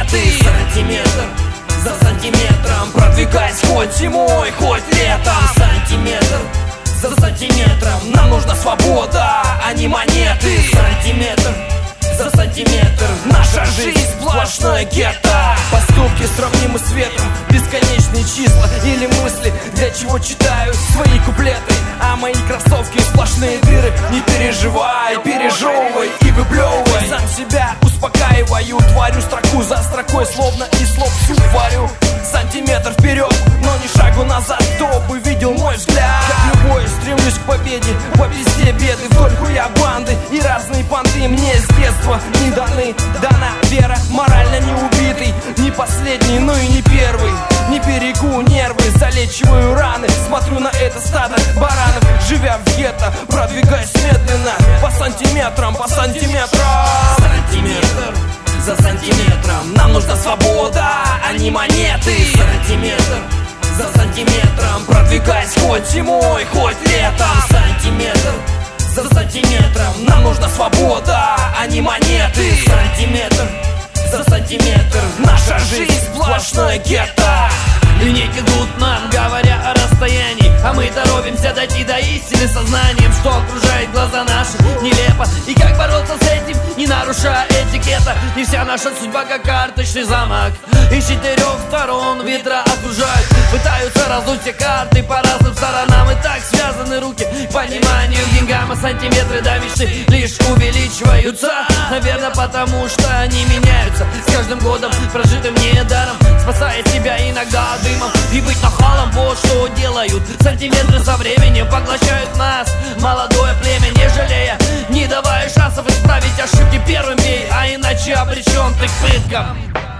монеты. Сантиметр за сантиметром, продвигаясь хоть зимой, хоть летом. Сантиметр за сантиметром, нам нужна свобода, а не монеты. Сантиметр за сантиметр, наша жизнь сплошное гетто. Поступки сравнимы с ветром, бесконечные числа или мысли, для чего читаю свои куплеты. А мои кроссовки сплошные дыры. Не переживай, пережевывай и выплевывай. Сам себя успокаиваю, творю строку за строкой, словно из слов суп варю. Сантиметр вперед, но не шагу назад, кто бы видел мой взгляд. Как любой, стремлюсь к победе, по везде беды, вдоль хуя банды и разные понты мне с детства не даны. Дана вера, морально не убитый, не последний, но и не первый. Не берегу нервы, залечиваю раны, смотрю на это стадо баранов, живя в гетто, продвигаясь медленно, по сантиметрам, по сантиметрам. Сантиметр за сантиметром, нам нужна свобода, а не монеты. Сантиметр за сантиметром, продвигаясь хоть зимой, хоть летом. Сантиметр за сантиметром, нам нужна свобода, а не монеты. Сантиметр за сантиметр, наша жизнь сплошное гетто. Линейки идут нам, говоря о расстоянии, а мы торопимся дойти до истины сознанием, что окружает глаза наши нелепо. И как бороться с этим, не нарушая этикета? Не вся наша судьба как карточный замок, и с четырех сторон ветра окружают, пытаются раздуть все карты по разным сторонам. И так связаны руки к пониманию, к деньгам, а сантиметры до мечты лишь увеличиваются. Наверное, потому что они меняются с каждым годом, прожитым недаром, спасая себя иногда от дымом. И быть нахалом, вот что делают сантиметры со временем, поглощают нас, молодое племя, не жалея, не давая шансов исправить ошибки. Первым бей, а иначе обречен ты к пыткам.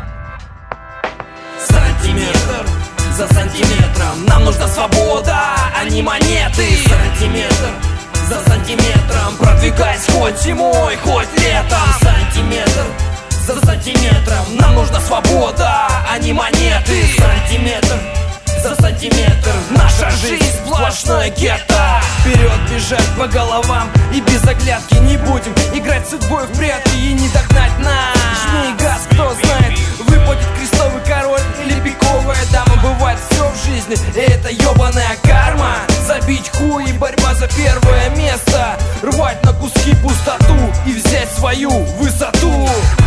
Сантиметр за сантиметром, нам нужна свобода, а не монеты. Сантиметр за сантиметром, продвигаясь хоть зимой, хоть летом. Сантиметр за сантиметром, нам нужна свобода, а не монеты. Сантиметр за сантиметр, наша жизнь сплошное гетто. Вперед бежать по головам и без оглядки, не будем играть с судьбой в прятки и не догнать нас. Жми газ, кто знает, выпадет крестовый король или пиковая дама. Бывает все в жизни, и это ебаная карма. Забить хуй и борьба за первое место, рвать на куски пустоту и взять свою высоту.